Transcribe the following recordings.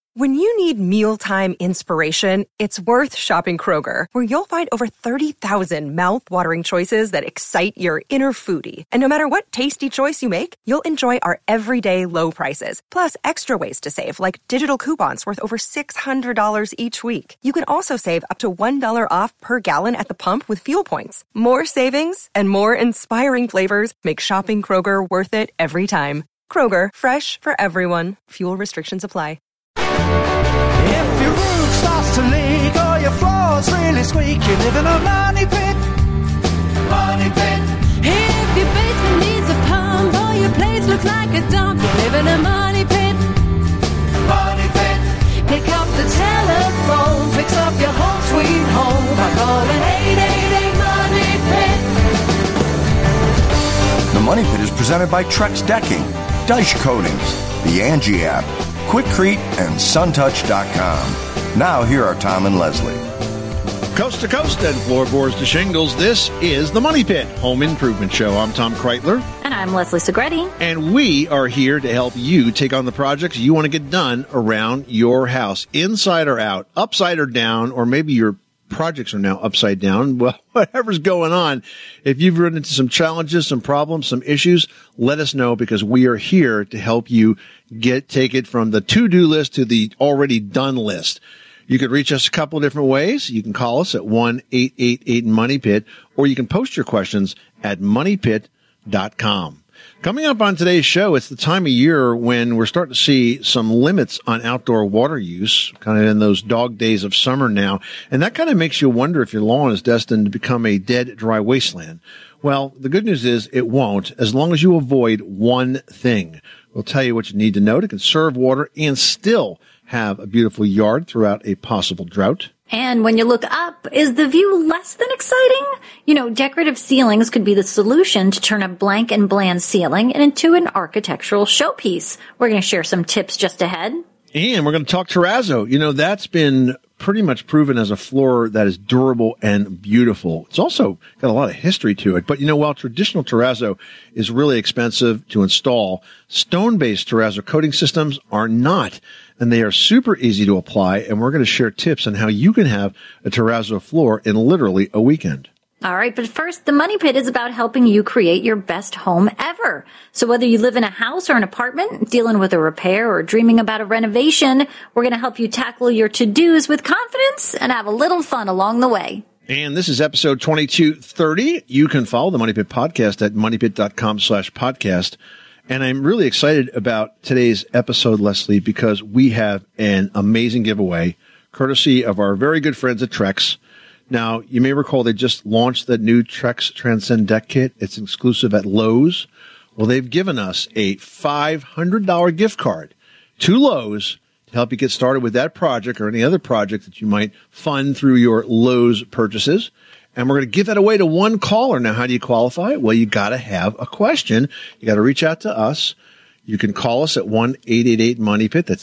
When you need mealtime inspiration, it's worth shopping Kroger, where you'll find over 30,000 mouth-watering choices that excite your inner foodie. And no matter what tasty choice you make, you'll enjoy our everyday low prices, plus extra ways to save, like digital coupons worth over $600 each week. You can also save up to $1 off per gallon at the pump with fuel points. More savings and more inspiring flavors make shopping Kroger worth it every time. Kroger, fresh for everyone. Fuel restrictions apply. If your roof starts to leak or your floor's really squeak, you live in a money pit. Money pit. If your basement needs a pump or your place looks like a dump, you live in a money pit. Money pit. Pick up the telephone, fix up your home sweet home by calling 888 Money Pit. The Money Pit is presented by Trex Decking, Dyche Coatings, the Angie app, Quikrete, and SunTouch.com. Now, here are Tom and Leslie. Coast to coast and floorboards to shingles, this is the Money Pit Home Improvement Show. I'm Tom Kreitler. And I'm Leslie Segretti. And we are here to help you take on the projects you want to get done around your house, inside or out, upside or down, or maybe your projects are now upside down. Well, whatever's going on, if you've run into some challenges, some problems, some issues, let us know, because we are here to help you take it from the to-do list to the already done list. You could reach us a couple of different ways. You can call us at 1-888-MONEYPIT, or you can post your questions at moneypit.com. Coming up on today's show, it's the time of year when we're starting to see some limits on outdoor water use, kind of in those dog days of summer now. And that kind of makes you wonder if your lawn is destined to become a dead, dry wasteland. Well, the good news is it won't, as long as you avoid one thing. We'll tell you what you need to know to conserve water and still have a beautiful yard throughout a possible drought. And when you look up, is the view less than exciting? You know, decorative ceilings could be the solution to turn a blank and bland ceiling into an architectural showpiece. We're going to share some tips just ahead. And we're going to talk terrazzo. You know, that's been pretty much proven as a floor that is durable and beautiful. It's also got a lot of history to it. But, you know, while traditional terrazzo is really expensive to install, stone-based terrazzo coating systems are not. And they are super easy to apply. And we're going to share tips on how you can have a terrazzo floor in literally a weekend. All right, but first, the Money Pit is about helping you create your best home ever. So whether you live in a house or an apartment, dealing with a repair, or dreaming about a renovation, we're going to help you tackle your to-dos with confidence and have a little fun along the way. And this is episode 2230. You can follow the Money Pit podcast at moneypit.com/podcast. And I'm really excited about today's episode, Leslie, because we have an amazing giveaway, courtesy of our very good friends at Trex. Now, you may recall they just launched the new Trex Transcend Deck Kit. It's exclusive at Lowe's. Well, they've given us a $500 gift card to Lowe's to help you get started with that project or any other project that you might fund through your Lowe's purchases. And we're going to give that away to one caller. Now, how do you qualify? Well, you got to have a question. You got to reach out to us. You can call us at 1-888-MONEYPIT. That's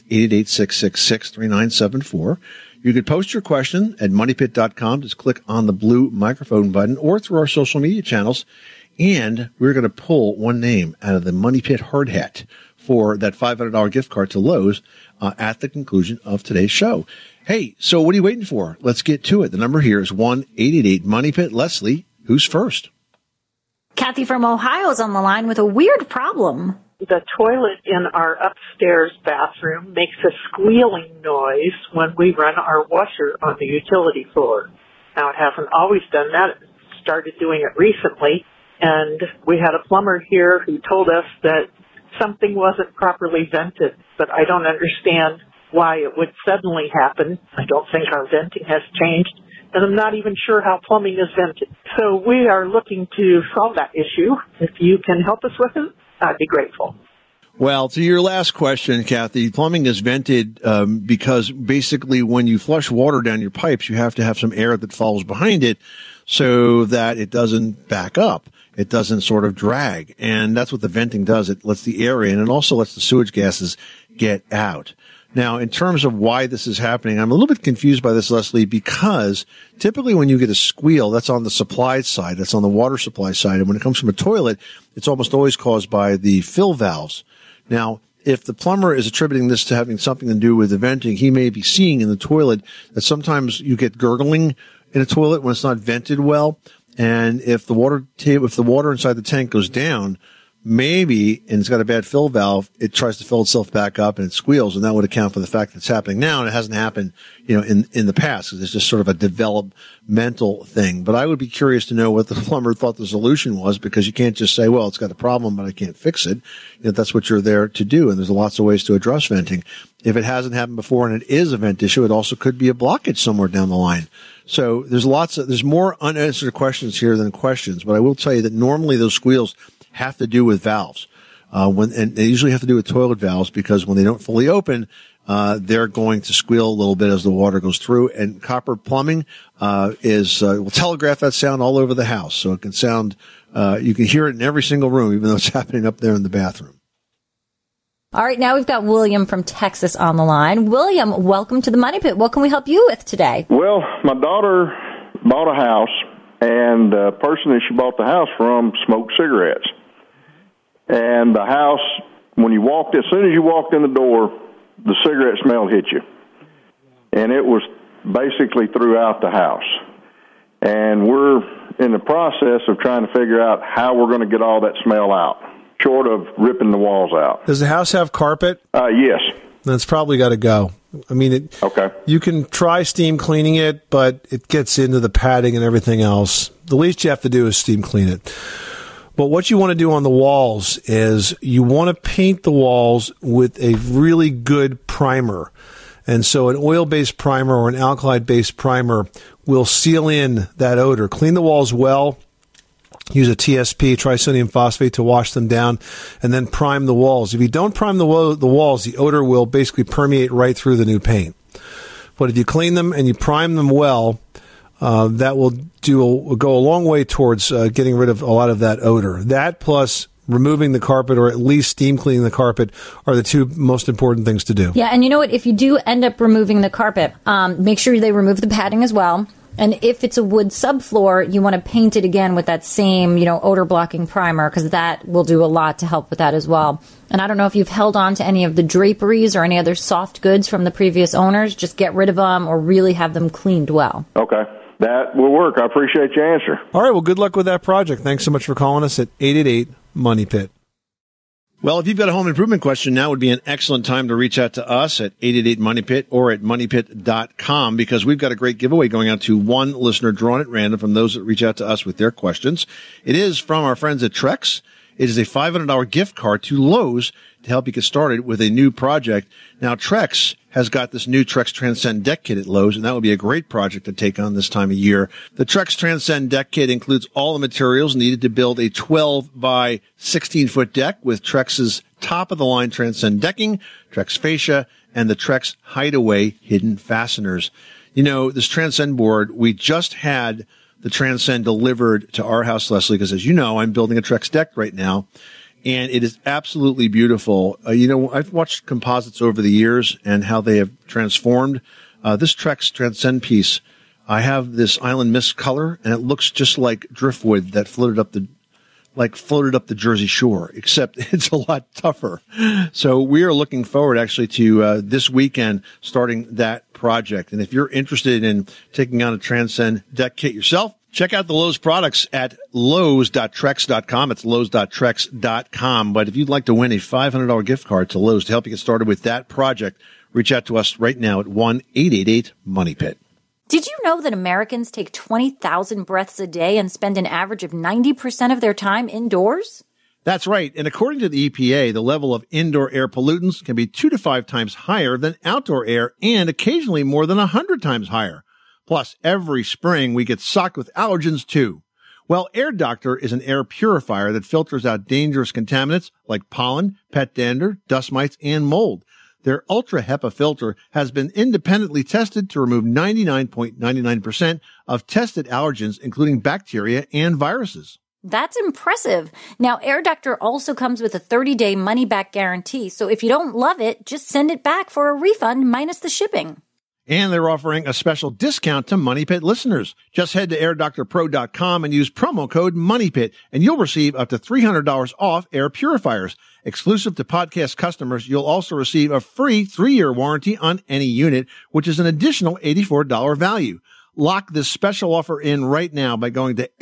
888-666-3974. You can post your question at moneypit.com. Just click on the blue microphone button or through our social media channels. And we're going to pull one name out of the Money Pit hard hat for that $500 gift card to Lowe's at the conclusion of today's show. Hey, so what are you waiting for? Let's get to it. The number here is 1-888-MONEYPIT. Leslie, who's first? Kathy from Ohio is on the line with a weird problem. The toilet in our upstairs bathroom makes a squealing noise when we run our washer on the utility floor. Now, it hasn't always done that. It started doing it recently, and we had a plumber here who told us that something wasn't properly vented, but I don't understand why it would suddenly happen. I don't think our venting has changed, and I'm not even sure how plumbing is vented. So we are looking to solve that issue. If you can help us with it, I'd be grateful. Well, to your last question, Kathy, plumbing is vented because basically when you flush water down your pipes, you have to have some air that falls behind it so that it doesn't back up. It doesn't sort of drag. And that's what the venting does. It lets the air in and also lets the sewage gases get out. Now, in terms of why this is happening, I'm a little bit confused by this, Leslie, because typically when you get a squeal, that's on the supply side, that's on the water supply side. And when it comes from a toilet, it's almost always caused by the fill valves. Now, if the plumber is attributing this to having something to do with the venting, he may be seeing in the toilet that sometimes you get gurgling in a toilet when it's not vented well. And if the water inside the tank goes down, maybe, and it's got a bad fill valve, it tries to fill itself back up and it squeals, and that would account for the fact that it's happening now, and it hasn't happened, in the past. It's just sort of a developmental thing. But I would be curious to know what the plumber thought the solution was, because you can't just say, well, it's got a problem, but I can't fix it. That's what you're there to do, and there's lots of ways to address venting. If it hasn't happened before and it is a vent issue, it also could be a blockage somewhere down the line. So there's more unanswered questions here than questions, but I will tell you that normally those squeals have to do with valves. And they usually have to do with toilet valves, because when they don't fully open, they're going to squeal a little bit as the water goes through. And copper plumbing, will telegraph that sound all over the house. So it can sound, you can hear it in every single room, even though it's happening up there in the bathroom. All right. Now we've got William from Texas on the line. William, welcome to the Money Pit. What can we help you with today? Well, my daughter bought a house, and the person that she bought the house from smoked cigarettes. And the house, as soon as you walked in the door, the cigarette smell hit you. And it was basically throughout the house. And we're in the process of trying to figure out how we're going to get all that smell out, short of ripping the walls out. Does the house have carpet? Yes. That's probably got to go. I mean, okay. You can try steam cleaning it, but it gets into the padding and everything else. The least you have to do is steam clean it. But what you want to do on the walls is you want to paint the walls with a really good primer. And so an oil-based primer or an alkali-based primer will seal in that odor. Clean the walls well. Use a TSP, trisodium phosphate, to wash them down, and then prime the walls. If you don't prime the walls, the odor will basically permeate right through the new paint. But if you clean them and you prime them well, that will go a long way towards getting rid of a lot of that odor. That plus removing the carpet, or at least steam cleaning the carpet, are the two most important things to do. Yeah, and you know what? If you do end up removing the carpet, make sure they remove the padding as well. And if it's a wood subfloor, you want to paint it again with that same, odor-blocking primer, because that will do a lot to help with that as well. And I don't know if you've held on to any of the draperies or any other soft goods from the previous owners. Just get rid of them or really have them cleaned well. Okay. That will work. I appreciate your answer. All right. Well, good luck with that project. Thanks so much for calling us at 888-MONEY-PIT. Well, if you've got a home improvement question, now would be an excellent time to reach out to us at 888-MONEY-PIT or at moneypit.com, because we've got a great giveaway going out to one listener drawn at random from those that reach out to us with their questions. It is from our friends at Trex. It is a $500 gift card to Lowe's to help you get started with a new project. Now, Trex has got this new Trex Transcend Deck Kit at Lowe's, and that would be a great project to take on this time of year. The Trex Transcend Deck Kit includes all the materials needed to build a 12 by 16-foot deck with Trex's top-of-the-line Transcend decking, Trex fascia, and the Trex Hideaway hidden fasteners. This Transcend board, we just had the Transcend delivered to our house, Leslie, because as you know, I'm building a Trex deck right now, and it is absolutely beautiful. I've watched composites over the years and how they have transformed. This Trex Transcend piece, I have this Island Mist color, and it looks just like driftwood that floated up the Jersey Shore, except it's a lot tougher. So we are looking forward actually to this weekend starting that project. And if you're interested in taking on a Transcend deck kit yourself, check out the Lowe's products at lowes.trex.com. It's lowes.trex.com. But if you'd like to win a $500 gift card to Lowe's to help you get started with that project, reach out to us right now at 1-888-MONEY-PIT. Did you know that Americans take 20,000 breaths a day and spend an average of 90% of their time indoors? That's right. And according to the EPA, the level of indoor air pollutants can be 2 to 5 times higher than outdoor air, and occasionally more than 100 times higher. Plus, every spring we get socked with allergens too. Well, Air Doctor is an air purifier that filters out dangerous contaminants like pollen, pet dander, dust mites, and mold. Their Ultra HEPA filter has been independently tested to remove 99.99% of tested allergens, including bacteria and viruses. That's impressive. Now, Air Doctor also comes with a 30-day money-back guarantee, so if you don't love it, just send it back for a refund minus the shipping. And they're offering a special discount to Money Pit listeners. Just head to airdoctorpro.com and use promo code MONEYPIT, and you'll receive up to $300 off air purifiers. Exclusive to podcast customers, you'll also receive a free 3-year warranty on any unit, which is an additional $84 value. Lock this special offer in right now by going to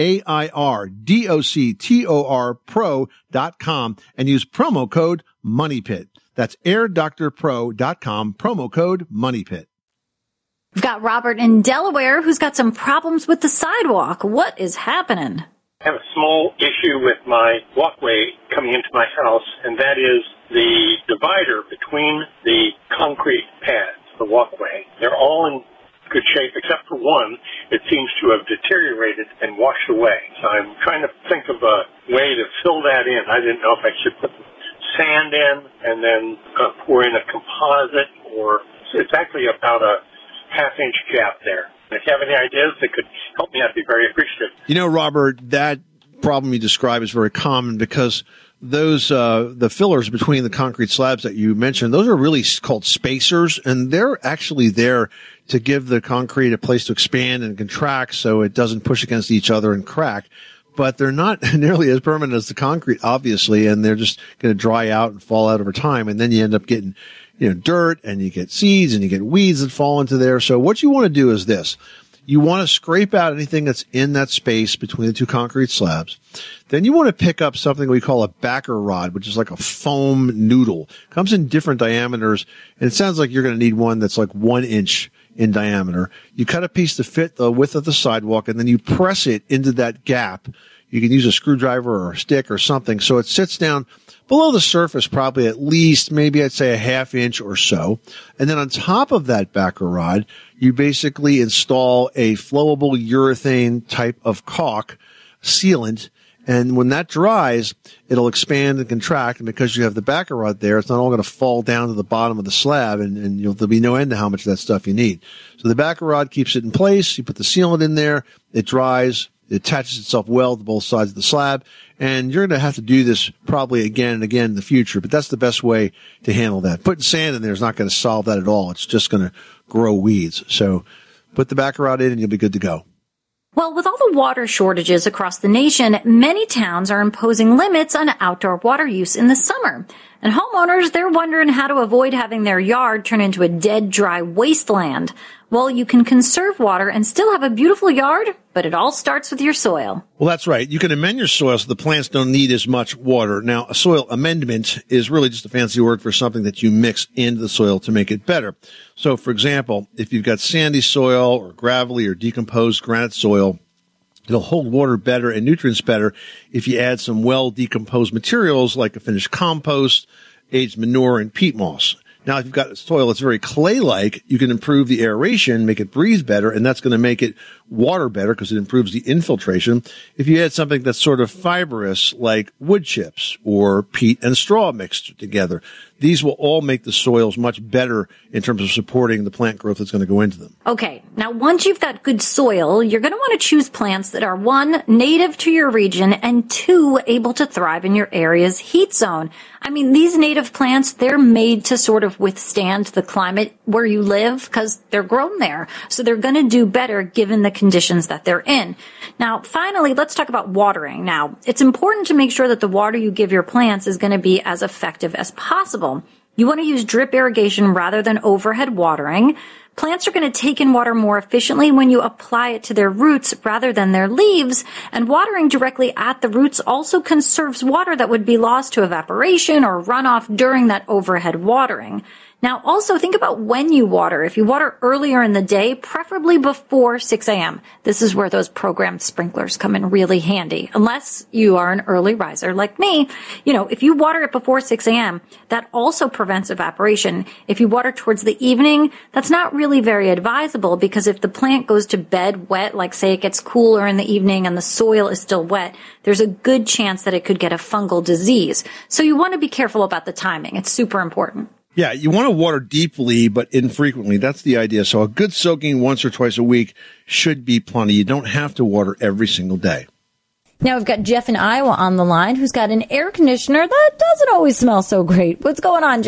airdoctorpro.com and use promo code MONEYPIT. That's airdoctorpro.com, promo code MONEYPIT. We've got Robert in Delaware who's got some problems with the sidewalk. What is happening? I have a small issue with my walkway coming into my house, and that is the divider between the concrete pads, the walkway. They're all in good shape except for one. It seems to have deteriorated and washed away. So I'm trying to think of a way to fill that in. I didn't know if I should put sand in and then pour in a composite, or so it's actually about a half-inch gap there. If you have any ideas that could help me, I'd be very appreciative. You know, Robert, that problem you describe is very common because those the fillers between the concrete slabs that you mentioned, those are really called spacers, and they're actually there to give the concrete a place to expand and contract so it doesn't push against each other and crack. But they're not nearly as permanent as the concrete, obviously, and they're just going to dry out and fall out over time, and then you end up getting, you know, dirt, and you get seeds, and you get weeds that fall into there. So what you want to do is this. You want to scrape out anything that's in that space between the two concrete slabs. Then you want to pick up something we call a backer rod, which is like a foam noodle. Comes in different diameters, and it sounds like you're going to need one that's like 1 inch in diameter. You cut a piece to fit the width of the sidewalk, and then you press it into that gap. You can use a screwdriver or a stick or something so it sits down below the surface, probably at least, maybe I'd say a half inch or so. And then on top of that backer rod, you basically install a flowable urethane type of caulk sealant. And when that dries, it'll expand and contract. And because you have the backer rod there, it's not all going to fall down to the bottom of the slab, and there'll be no end to how much of that stuff you need. So the backer rod keeps it in place. You put the sealant in there. It dries. It attaches itself well to both sides of the slab. And you're going to have to do this probably again and again in the future, but that's the best way to handle that. Putting sand in there is not going to solve that at all. It's just going to grow weeds. So put the backer rod in and you'll be good to go. Well, with all the water shortages across the nation, many towns are imposing limits on outdoor water use in the summer. And homeowners, they're wondering how to avoid having their yard turn into a dead, dry wasteland. Well, you can conserve water and still have a beautiful yard, but it all starts with your soil. Well, that's right. You can amend your soil so the plants don't need as much water. Now, a soil amendment is really just a fancy word for something that you mix into the soil to make it better. So, for example, if you've got sandy soil or gravelly or decomposed granite soil, it'll hold water better and nutrients better if you add some well-decomposed materials like a finished compost, aged manure, and peat moss. Now, if you've got soil that's very clay-like, you can improve the aeration, make it breathe better, and that's going to make it water better because it improves the infiltration. If you add something that's sort of fibrous, like wood chips or peat and straw mixed together, these will all make the soils much better in terms of supporting the plant growth that's going to go into them. Okay, now once you've got good soil, you're going to want to choose plants that are 1, native to your region, and 2, able to thrive in your area's heat zone. I mean, these native plants, they're made to sort of withstand the climate where you live because they're grown there. So they're going to do better given the conditions that they're in. Now, finally, let's talk about watering. Now, it's important to make sure that the water you give your plants is going to be as effective as possible. You want to use drip irrigation rather than overhead watering. Plants are going to take in water more efficiently when you apply it to their roots rather than their leaves, and watering directly at the roots also conserves water that would be lost to evaporation or runoff during that overhead watering. Now, also think about when you water. If you water earlier in the day, preferably before 6 a.m. This is where those programmed sprinklers come in really handy. Unless you are an early riser like me, if you water it before 6 a.m., that also prevents evaporation. If you water towards the evening, that's not really very advisable because if the plant goes to bed wet, like say it gets cooler in the evening and the soil is still wet, there's a good chance that it could get a fungal disease. So you want to be careful about the timing. It's super important. Yeah, you want to water deeply, but infrequently. That's the idea. So a good soaking once or twice a week should be plenty. You don't have to water every single day. Now we've got Jeff in Iowa on the line who's got an air conditioner that doesn't always smell so great. What's going on, Jeff?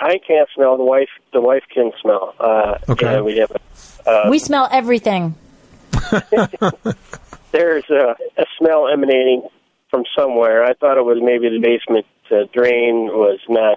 I can't smell. The wife can smell. Okay. And we have we smell everything. There's a smell emanating from somewhere. I thought it was maybe the basement drain was not,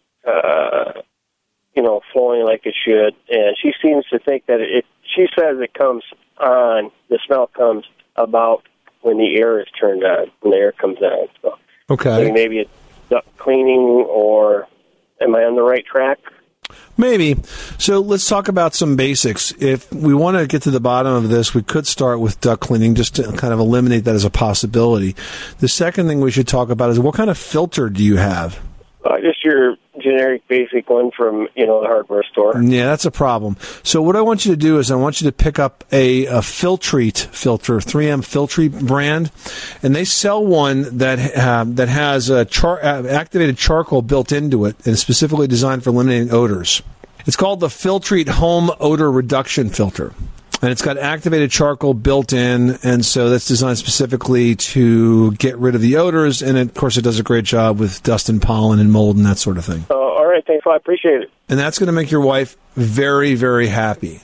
flowing like it should. And she seems to think that she says it comes on, the smell comes about when the air is turned on, when the air comes on. So Okay. maybe it's duct cleaning, or am I on the right track? Maybe. So let's talk about some basics. If we want to get to the bottom of this, we could start with duct cleaning just to kind of eliminate that as a possibility. The second thing we should talk about is what kind of filter do you have? Just your generic basic one from, the hardware store. Yeah, that's a problem. So what I want you to do is I want you to pick up a Filtrete filter, 3M Filtrete brand, and they sell one that has activated charcoal built into it and specifically designed for eliminating odors. It's called the Filtrete Home Odor Reduction Filter. And it's got activated charcoal built in, and so that's designed specifically to get rid of the odors, and of course it does a great job with dust and pollen and mold and that sort of thing. All right, thanks. I appreciate it. And that's going to make your wife very, very happy.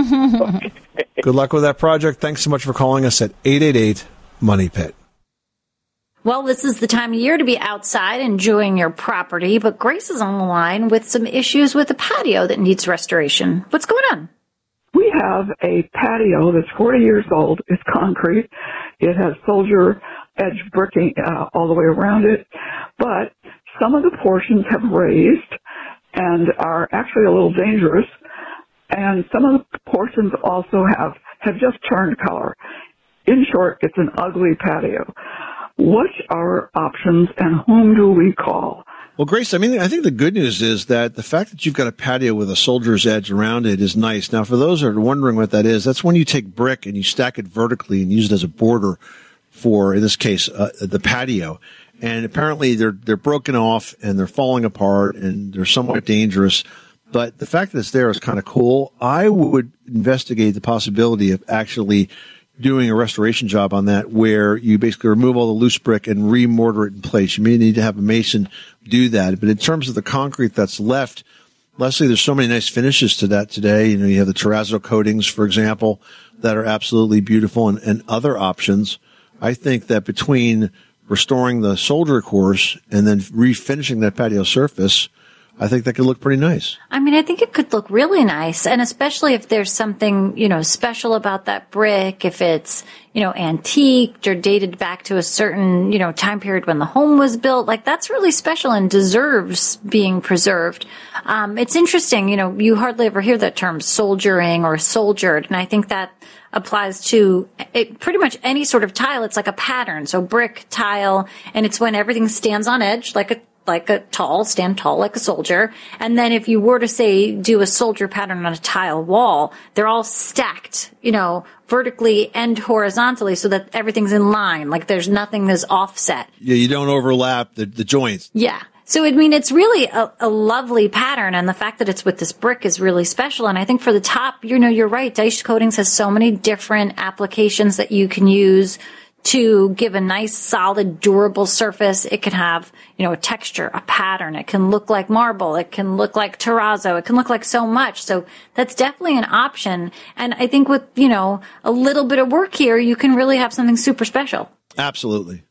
Good luck with that project. Thanks so much for calling us at 888-MONEY-PIT. Well, this is the time of year to be outside enjoying your property, but Grace is on the line with some issues with a patio that needs restoration. What's going on? We have a patio that's 40 years old. It's concrete. It has soldier edge bricking all the way around it, but some of the portions have raised and are actually a little dangerous, and some of the portions also have just turned color. In short, it's an ugly patio. What are our options, and whom do we call? Well, Grace, I think the good news is that the fact that you've got a patio with a soldier's edge around it is nice. Now, for those that are wondering what that is, that's when you take brick and you stack it vertically and use it as a border for, in this case, the patio. And apparently they're broken off and they're falling apart and they're somewhat dangerous. But the fact that it's there is kind of cool. I would investigate the possibility of actually doing a restoration job on that, where you basically remove all the loose brick and remortar it in place. You may need to have a mason do that. But in terms of the concrete that's left, Leslie, there's so many nice finishes to that today. You have the terrazzo coatings, for example, that are absolutely beautiful, and other options. I think that between restoring the soldier course and then refinishing that patio surface, I think that could look pretty nice. I think it could look really nice, and especially if there's something, special about that brick, if it's, antiqued or dated back to a certain, time period when the home was built, like that's really special and deserves being preserved. It's interesting, you hardly ever hear that term soldiering or soldiered, and I think that applies to pretty much any sort of tile. It's like a pattern. So brick, tile, and it's when everything stands on edge stand tall like a soldier. And then if you were to say do a soldier pattern on a tile wall, they're all stacked, vertically and horizontally so that everything's in line. Like there's nothing that's offset. Yeah, you don't overlap the joints. Yeah. So, it's really a lovely pattern, and the fact that it's with this brick is really special. And I think for the top, you're right. Dice Coatings has so many different applications that you can use to give a nice, solid, durable surface. It can have, a texture, a pattern. It can look like marble. It can look like terrazzo. It can look like so much. So that's definitely an option. And I think with, a little bit of work here, you can really have something super special. Absolutely.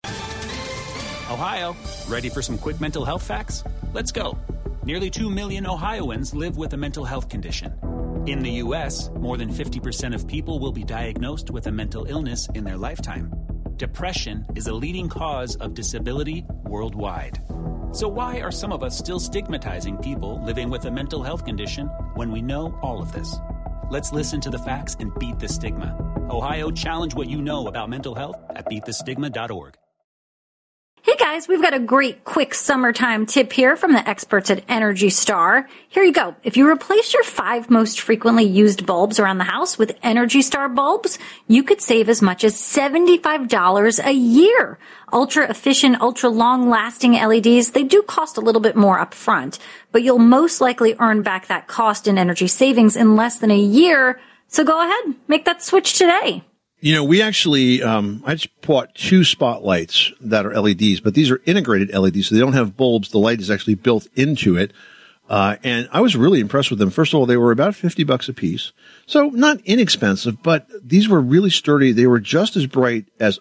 Ohio, ready for some quick mental health facts? Let's go. Nearly 2 million Ohioans live with a mental health condition. In the U.S., more than 50% of people will be diagnosed with a mental illness in their lifetime. Depression is a leading cause of disability worldwide. So why are some of us still stigmatizing people living with a mental health condition when we know all of this? Let's listen to the facts and beat the stigma. Ohio, challenge what you know about mental health at beatthestigma.org. Hey guys, we've got a great quick summertime tip here from the experts at Energy Star. Here you go. If you replace your 5 most frequently used bulbs around the house with Energy Star bulbs, you could save as much as $75 a year. Ultra efficient, ultra long lasting LEDs, they do cost a little bit more up front, but you'll most likely earn back that cost in energy savings in less than a year. So go ahead, make that switch today. We actually, I just bought 2 spotlights that are LEDs, but these are integrated LEDs, so they don't have bulbs. The light is actually built into it. And I was really impressed with them. First of all, they were about $50 a piece. So not inexpensive, but these were really sturdy. They were just as bright as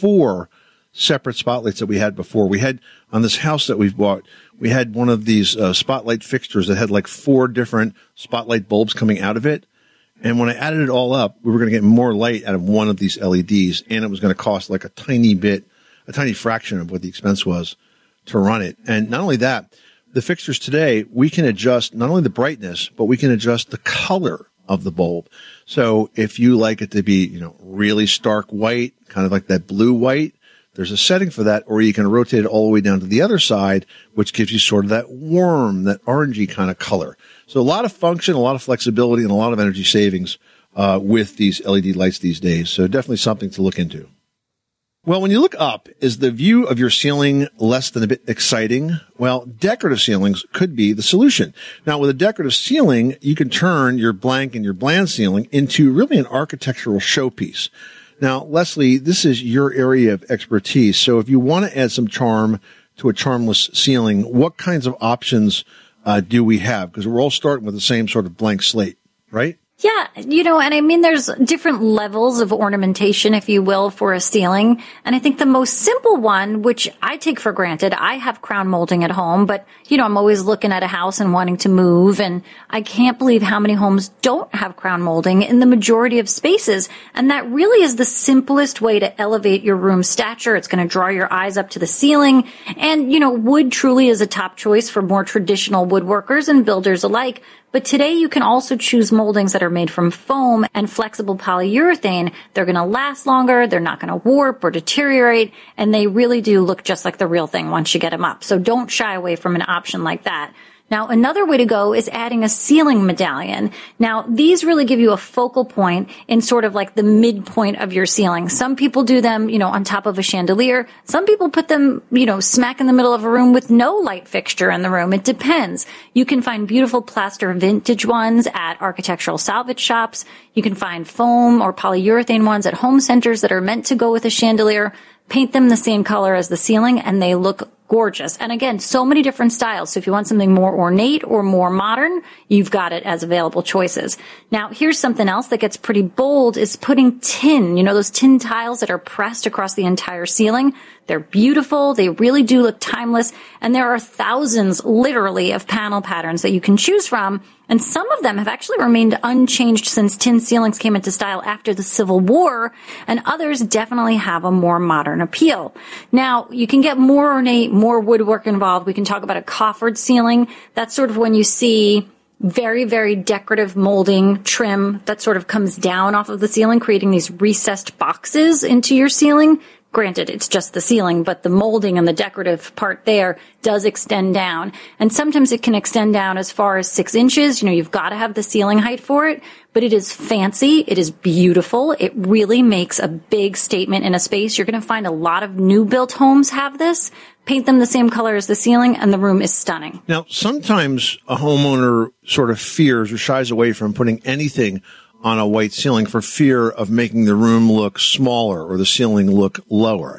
4 separate spotlights that we had before. We had on this house that we've bought, we had one of these spotlight fixtures that had like 4 different spotlight bulbs coming out of it. And when I added it all up, we were going to get more light out of one of these LEDs, and it was going to cost like a tiny fraction of what the expense was to run it. And not only that, the fixtures today, we can adjust not only the brightness, but we can adjust the color of the bulb. So if you like it to be, really stark white, kind of like that blue white, there's a setting for that, or you can rotate it all the way down to the other side, which gives you sort of that warm, that orangey kind of color. So a lot of function, a lot of flexibility, and a lot of energy savings with these LED lights these days. So definitely something to look into. Well, when you look up, is the view of your ceiling less than a bit exciting? Well, decorative ceilings could be the solution. Now, with a decorative ceiling, you can turn your blank and your bland ceiling into really an architectural showpiece. Now, Leslie, this is your area of expertise. So if you want to add some charm to a charmless ceiling, what kinds of options do we have? Because we're all starting with the same sort of blank slate, right? Yeah, and I mean, there's different levels of ornamentation, if you will, for a ceiling. And I think the most simple one, which I take for granted, I have crown molding at home, but, I'm always looking at a house and wanting to move. And I can't believe how many homes don't have crown molding in the majority of spaces. And that really is the simplest way to elevate your room stature. It's going to draw your eyes up to the ceiling. And, wood truly is a top choice for more traditional woodworkers and builders alike. But today you can also choose moldings that are made from foam and flexible polyurethane. They're going to last longer, they're not going to warp or deteriorate, and they really do look just like the real thing once you get them up. So don't shy away from an option like that. Now, another way to go is adding a ceiling medallion. Now, these really give you a focal point in sort of like the midpoint of your ceiling. Some people do them, on top of a chandelier. Some people put them, smack in the middle of a room with no light fixture in the room. It depends. You can find beautiful plaster vintage ones at architectural salvage shops. You can find foam or polyurethane ones at home centers that are meant to go with a chandelier. Paint them the same color as the ceiling, and they look gorgeous. And again, so many different styles. So if you want something more ornate or more modern, you've got it as available choices. Now, here's something else that gets pretty bold is putting tin, those tin tiles that are pressed across the entire ceiling. They're beautiful. They really do look timeless. And there are thousands, literally, of panel patterns that you can choose from. And some of them have actually remained unchanged since tin ceilings came into style after the Civil War. And others definitely have a more modern appeal. Now, you can get more ornate, more woodwork involved. We can talk about a coffered ceiling. That's sort of when you see very, very decorative molding trim that sort of comes down off of the ceiling, creating these recessed boxes into your ceiling. Granted, it's just the ceiling, but the molding and the decorative part there does extend down. And sometimes it can extend down as far as 6 inches. You've got to have the ceiling height for it, but it is fancy. It is beautiful. It really makes a big statement in a space. You're going to find a lot of new built homes have this. Paint them the same color as the ceiling, and the room is stunning. Now, sometimes a homeowner sort of fears or shies away from putting anything on a white ceiling for fear of making the room look smaller or the ceiling look lower.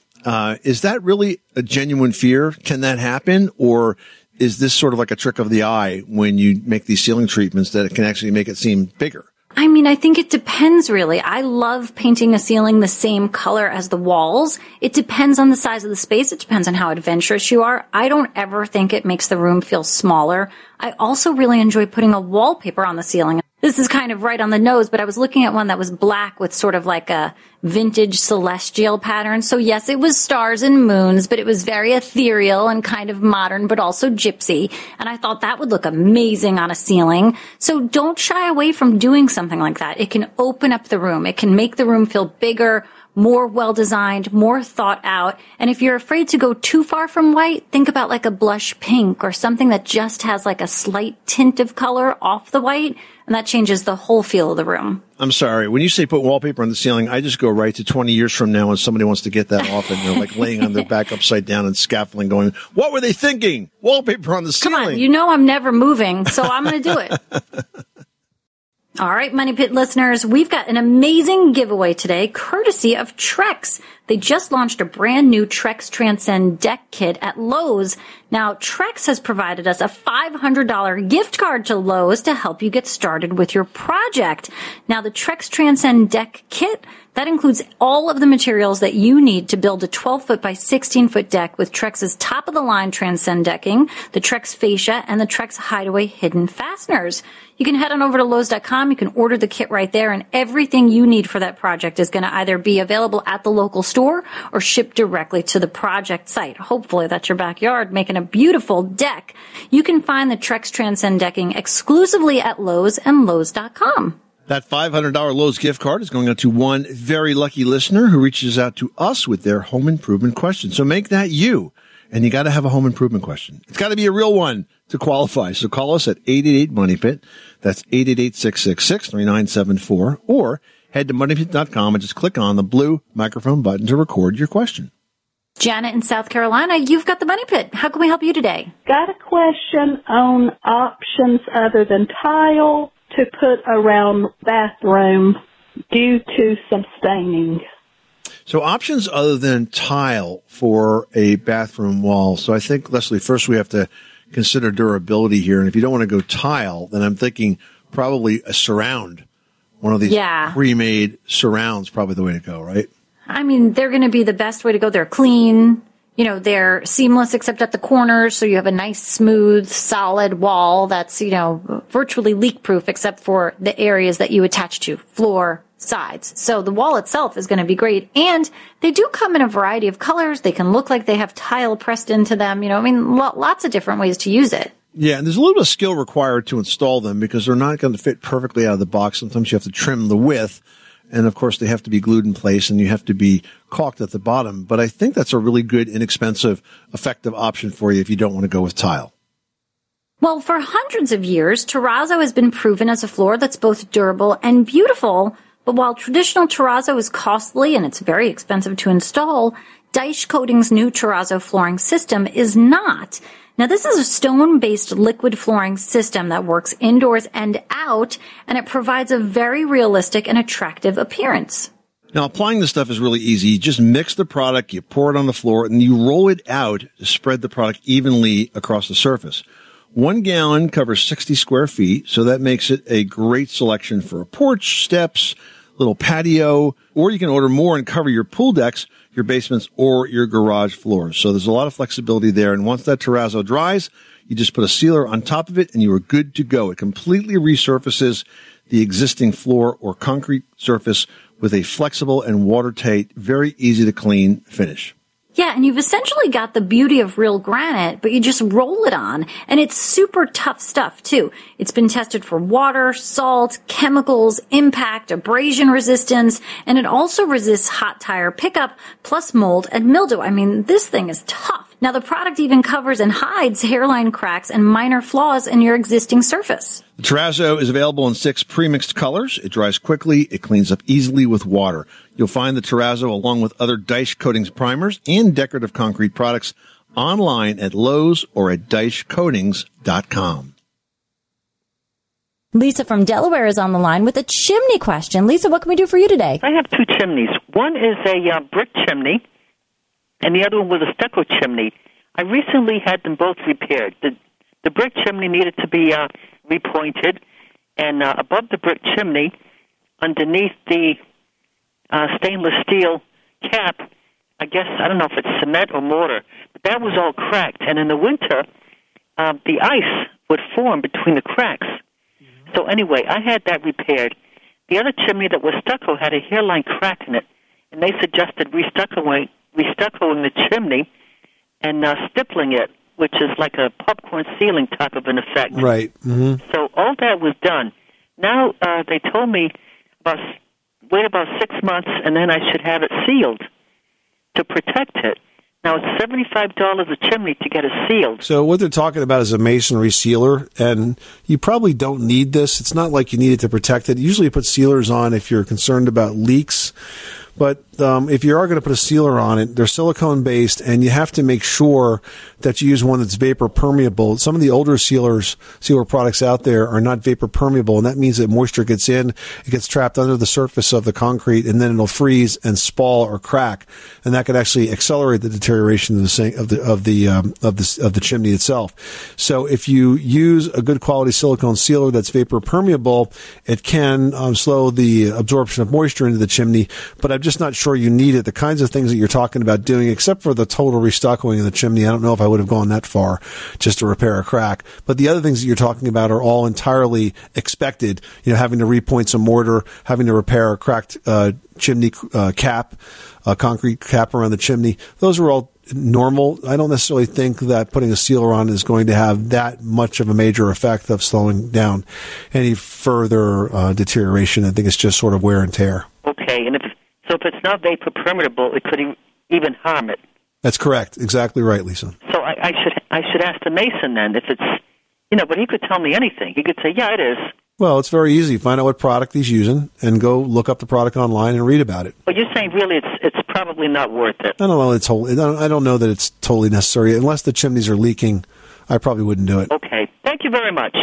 Is that really a genuine fear? Can that happen? Or is this sort of like a trick of the eye when you make these ceiling treatments that it can actually make it seem bigger? I mean, I think it depends, really. I love painting a ceiling the same color as the walls. It depends on the size of the space. It depends on how adventurous you are. I don't ever think it makes the room feel smaller. I also really enjoy putting a wallpaper on the ceiling. This is kind of right on the nose, but I was looking at one that was black with sort of like a vintage celestial pattern. So yes, it was stars and moons, but it was very ethereal and kind of modern, but also gypsy. And I thought that would look amazing on a ceiling. So don't shy away from doing something like that. It can open up the room. It can make the room feel bigger, more well-designed, more thought out. And if you're afraid to go too far from white, think about like a blush pink or something that just has like a slight tint of color off the white. And that changes the whole feel of the room. I'm sorry. When you say put wallpaper on the ceiling, I just go right to 20 years from now when somebody wants to get that off and they're like laying on their back upside down and scaffolding going, what were they thinking? Wallpaper on the ceiling. Come on. I'm never moving, so I'm going to do it. All right, Money Pit listeners, we've got an amazing giveaway today, courtesy of Trex. They just launched a brand new Trex Transcend Deck Kit at Lowe's. Now, Trex has provided us a $500 gift card to Lowe's to help you get started with your project. Now, the Trex Transcend Deck Kit, that includes all of the materials that you need to build a 12-foot by 16-foot deck with Trex's top-of-the-line Transcend decking, the Trex fascia, and the Trex Hideaway hidden fasteners. You can head on over to Lowe's.com. You can order the kit right there, and everything you need for that project is going to either be available at the local store or shipped directly to the project site. Hopefully that's your backyard making a beautiful deck. You can find the Trex Transcend decking exclusively at Lowe's and Lowe's.com. That $500 Lowe's gift card is going out to one very lucky listener who reaches out to us with their home improvement question. So make that you. And you got to have a home improvement question. It's got to be a real one to qualify. So call us at 888-MONEYPIT. That's 888-666-3974. Or head to moneypit.com and just click on the blue microphone button to record your question. Janet in South Carolina, you've got the Money Pit. How can we help you today? Got a question on options other than tile to put around bathroom due to some staining. So options other than tile for a bathroom wall. So I think, Leslie, first we have to consider durability here. And if you don't want to go tile, then I'm thinking probably a surround. One of these pre-made surrounds, probably the way to go, right? I mean, they're going to be the best way to go. They're clean. You know, they're seamless except at the corners, so you have a nice, smooth, solid wall that's, you know, virtually leak-proof except for the areas that you attach to, floor, sides. So the wall itself is going to be great. And they do come in a variety of colors. They can look like they have tile pressed into them. You know, I mean, lots of different ways to use it. Yeah, and there's a little bit of skill required to install them because they're not going to fit perfectly out of the box. Sometimes you have to trim the width. And, of course, they have to be glued in place and you have to be caulked at the bottom. But I think that's a really good, inexpensive, effective option for you if you don't want to go with tile. Well, for hundreds of years, terrazzo has been proven as a floor that's both durable and beautiful. But while traditional terrazzo is costly and it's very expensive to install, Daesh Coating's new terrazzo flooring system is not. Now, this is a stone-based liquid flooring system that works indoors and out, and it provides a very realistic and attractive appearance. Now, applying this stuff is really easy. You just mix the product, you pour it on the floor, and you roll it out to spread the product evenly across the surface. 1 gallon covers 60 square feet, so that makes it a great selection for a porch, steps, little patio, or you can order more and cover your pool decks, your basements, or your garage floors. So there's a lot of flexibility there. And once that terrazzo dries, you just put a sealer on top of it and you are good to go. It completely resurfaces the existing floor or concrete surface with a flexible and watertight, very easy to clean finish. Yeah, and you've essentially got the beauty of real granite, but you just roll it on, and it's super tough stuff, too. It's been tested for water, salt, chemicals, impact, abrasion resistance, and it also resists hot tire pickup, plus mold and mildew. I mean, this thing is tough. Now, the product even covers and hides hairline cracks and minor flaws in your existing surface. The terrazzo is available in 6 pre-mixed colors. It dries quickly. It cleans up easily with water. You'll find the terrazzo along with other Daesh Coatings primers and decorative concrete products online at Lowe's or at DaeshCoatings.com. Lisa from Delaware is on the line with a chimney question. Lisa, what can we do for you today? I have 2 chimneys. One is a brick chimney, and the other one was a stucco chimney. I recently had them both repaired. The brick chimney needed to be repointed, and above the brick chimney, underneath the stainless steel cap, I guess, I don't know if it's cement or mortar, but that was all cracked. And in the winter, the ice would form between the cracks. Mm-hmm. So anyway, I had that repaired. The other chimney that was stucco had a hairline crack in it, and they suggested restuccoing the chimney and stippling it, which is like a popcorn ceiling type of an effect. Right. Mm-hmm. So all that was done. Now they told me wait about 6 months, and then I should have it sealed to protect it. Now, it's $75 a chimney to get it sealed. So what they're talking about is a masonry sealer, and you probably don't need this. It's not like you need it to protect it. Usually you put sealers on if you're concerned about leaks. But if you are going to put a sealer on it, they're silicone based, and you have to make sure that you use one that's vapor permeable. Some of the older sealer products out there are not vapor permeable, and that means that moisture gets in, it gets trapped under the surface of the concrete, and then it'll freeze and spall or crack, and that could actually accelerate the deterioration of the chimney itself. So if you use a good quality silicone sealer that's vapor permeable, it can slow the absorption of moisture into the chimney, but I'm just not sure you need it. The kinds of things that you're talking about doing, except for the total restuccoing of the chimney, I don't know if I would have gone that far just to repair a crack. But the other things that you're talking about are all entirely expected. Having to repoint some mortar, having to repair a cracked chimney cap, a concrete cap around the chimney. Those are all normal. I don't necessarily think that putting a sealer on is going to have that much of a major effect of slowing down any further deterioration. I think it's just sort of wear and tear. Okay, and if it's not vapor permeable, it could even harm it. That's correct. Exactly right, Lisa. So I should ask the mason then if it's, but he could tell me anything. He could say, yeah, it is. Well, it's very easy. Find out what product he's using and go look up the product online and read about it. But you're saying really it's probably not worth it. I don't know. I don't know that it's totally necessary. Unless the chimneys are leaking, I probably wouldn't do it. Okay. Thank you very much.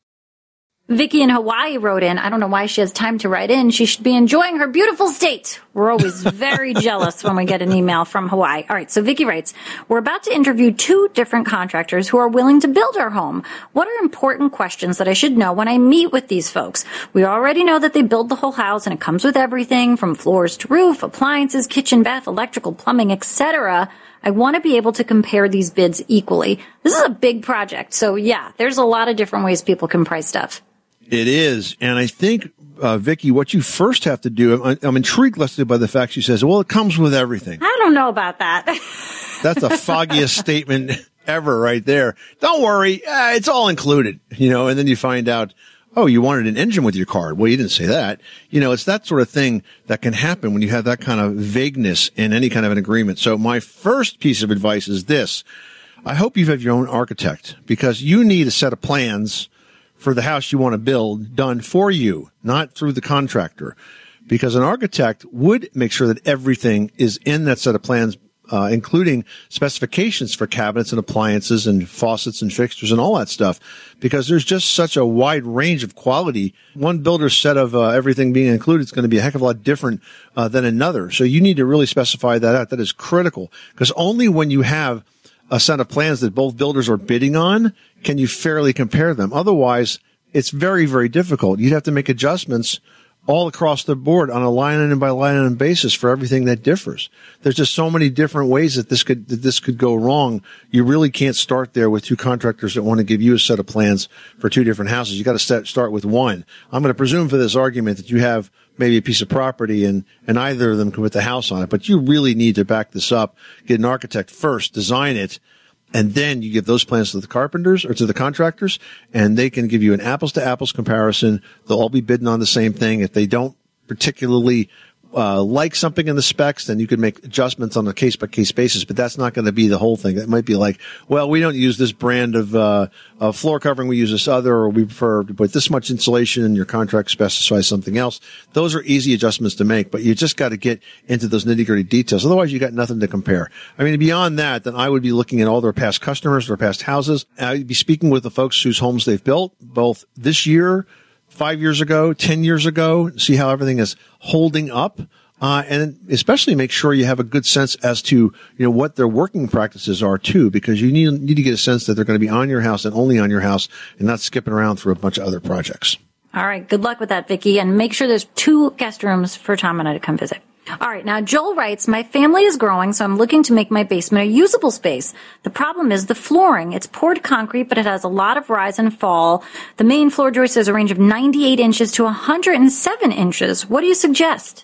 Vicky in Hawaii wrote in. I don't know why she has time to write in. She should be enjoying her beautiful state. We're always very jealous when we get an email from Hawaii. All right, so Vicky writes, we're about to interview 2 different contractors who are willing to build our home. What are important questions that I should know when I meet with these folks? We already know that they build the whole house and it comes with everything from floors to roof, appliances, kitchen, bath, electrical, plumbing, etc. I want to be able to compare these bids equally. This is a big project, so yeah, there's a lot of different ways people can price stuff. It is. And I think, Vicky, what you first have to do, I'm intrigued, Leslie, by the fact she says, well, it comes with everything. I don't know about that. That's the foggiest statement ever right there. Don't worry. It's all included, and then you find out, oh, you wanted an engine with your car. Well, you didn't say that. It's that sort of thing that can happen when you have that kind of vagueness in any kind of an agreement. So my first piece of advice is this. I hope you have your own architect, because you need a set of plans for the house you want to build done for you, not through the contractor, because an architect would make sure that everything is in that set of plans, including specifications for cabinets and appliances and faucets and fixtures and all that stuff, because there's just such a wide range of quality. One builder's set of everything being included is going to be a heck of a lot different than another. So you need to really specify that out. That is critical, because only when you have a set of plans that both builders are bidding on can you fairly compare them. Otherwise, it's very, very difficult. You'd have to make adjustments all across the board on a line item by line item basis for everything that differs. There's just so many different ways that this could go wrong. You really can't start there with 2 contractors that want to give you a set of plans for 2 different houses. You got to start with one. I'm going to presume for this argument that you have maybe a piece of property and either of them can put the house on it, but you really need to back this up, get an architect first, design it, and then you give those plans to the carpenters or to the contractors, and they can give you an apples to apples comparison. They'll all be bidding on the same thing. If they don't particularly like something in the specs, then you could make adjustments on a case-by-case basis, but that's not going to be the whole thing. That might be like, well, we don't use this brand of floor covering, we use this other, or we prefer to put this much insulation and your contract specifies something else. Those are easy adjustments to make, but you just got to get into those nitty-gritty details. Otherwise, you got nothing to compare. I mean, beyond that, then I would be looking at all their past customers, their past houses. I'd be speaking with the folks whose homes they've built, both this year, 5 years ago, 10 years ago, see how everything is holding up. And especially make sure you have a good sense as to, what their working practices are too, because you need to get a sense that they're going to be on your house and only on your house and not skipping around through a bunch of other projects. All right. Good luck with that, Vicky. And make sure there's 2 guest rooms for Tom and I to come visit. All right. Now, Joel writes, my family is growing, so I'm looking to make my basement a usable space. The problem is the flooring. It's poured concrete, but it has a lot of rise and fall. The main floor joist has a range of 98 inches to 107 inches. What do you suggest?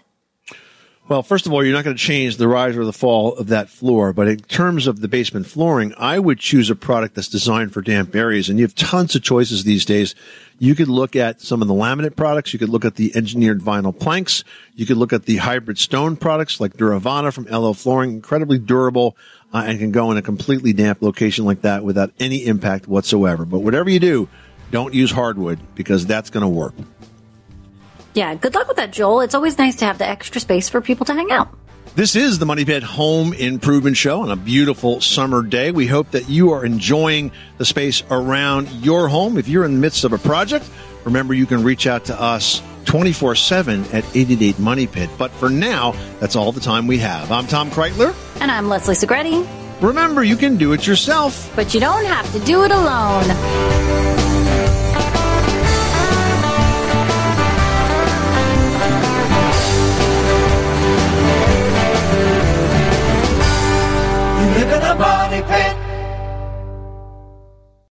Well, first of all, you're not going to change the rise or the fall of that floor. But in terms of the basement flooring, I would choose a product that's designed for damp areas. And you have tons of choices these days. You could look at some of the laminate products. You could look at the engineered vinyl planks. You could look at the hybrid stone products like Duravana from LO Flooring, incredibly durable, and can go in a completely damp location like that without any impact whatsoever. But whatever you do, don't use hardwood because that's going to work. Yeah, good luck with that, Joel. It's always nice to have the extra space for people to hang out. This is the Money Pit Home Improvement Show on a beautiful summer day. We hope that you are enjoying the space around your home. If you're in the midst of a project, remember you can reach out to us 24/7 at 888 Money Pit. But for now, that's all the time we have. I'm Tom Kreitler. And I'm Leslie Segretti. Remember, you can do it yourself. But you don't have to do it alone.